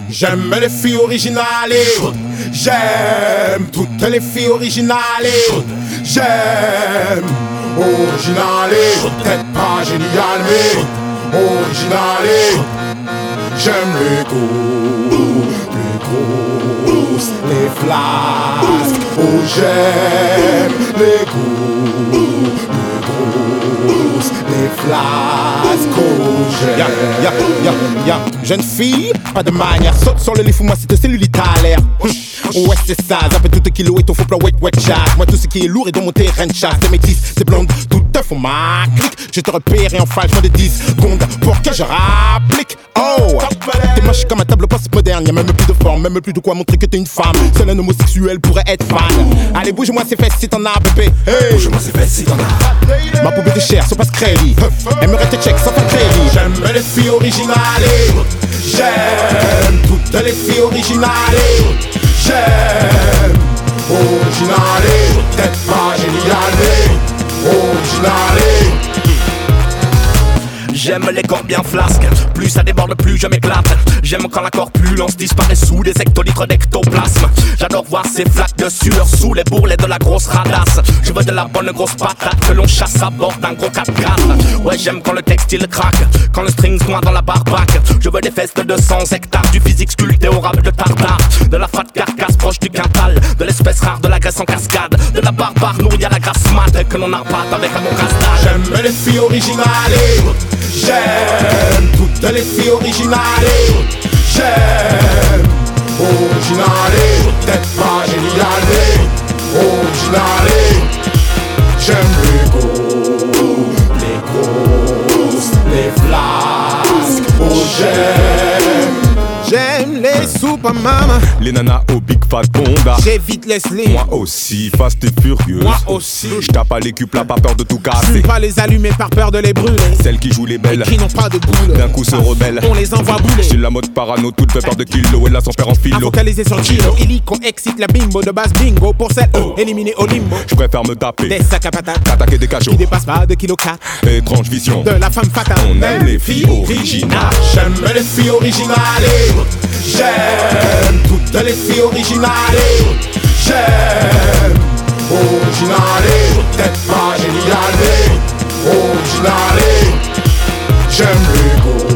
J'aime les filles originales. J'aime toutes les filles originales. J'aime originales. Peut-être pas géniales, mais originales. J'aime les grosses, les flasques. Oh, j'aime les grosses, les flasques. Oh, j'aime. Jeune fille, pas de manière. Saute sur le lit, fous-moi si te cellulite à l'air. Ouais, c'est ça, zappe tout le kilo et ton faux plan, wet chat. Moi, tout ce qui est lourd est dans mon terrain de chasse. T'es métisse, t'es blonde, tout te font ma clique. Je te repère et en file, je de 10 secondes pour que je rapplique. Oh, t'es moche comme un table post-moderne. Y'a même plus de forme, même plus de quoi montrer que t'es une femme. Seul un homosexuel pourrait être fan. Allez, bouge-moi ses fesses si t'en as, bébé. Hey, bouge-moi ses fesses si t'en as. Ma poupée de chair, c'est pas crédit. Aimerait tes checks sans faire crédit. J'aime les filles originales. J'aime toutes les filles originales. J'aime originales. Peut-être pas géniales, mais originales. J'aime les corps bien flasques, plus ça déborde plus je m'éclate. J'aime quand la corpulence disparaît sous des hectolitres d'ectoplasme. J'adore voir ces flaques de sueur sous les bourrelets de la grosse radasse. Je veux de la bonne grosse patate que l'on chasse à bord d'un gros 4x4. Ouais, j'aime quand le textile craque, quand le string se noie dans la barbaque. Je veux des fesses de 200 hectares, du physique sculpté au rame de tartare, de la fat carcasse proche du quintal, de l'espèce rare de la graisse en cascade, de la barbare nourrie à la grasse mat que l'on arpate avec un bon casse-dalle. J'aime les filles originales. J'aime toutes les filles originales. J'aime originales. Peut-être pas géniales, mais originales. J'aime les grosses, les flasques. Oh, j'aime les super mamas, les nanas au big fat bonda. j'évite les slims. Moi aussi, fast et furieuse. Moi aussi. J'tape pas les cupes là, pas peur de tout Je casser. pas les allumer par peur de les brûler. Celles qui jouent les belles, Qui n'ont pas de boule. d'un coup se rebellent. On les envoie bouler. J'ai la mode parano, toute fait peur de kilo. Et là son père en À philo. focaliser sur Gino. Illico excite la bimbo de base bingo. Pour celle éliminée au limbo. Je préfère me taper, Des sacs à patates attaquer des cachots. qui dépassent pas de kilo 4. Étrange vision, De la femme fatale. on aime les filles originales. J'aime les filles originales. J'aime toutes les filles originales. J'aime originales. Peut-être pas géniales, mais originales. J'aime les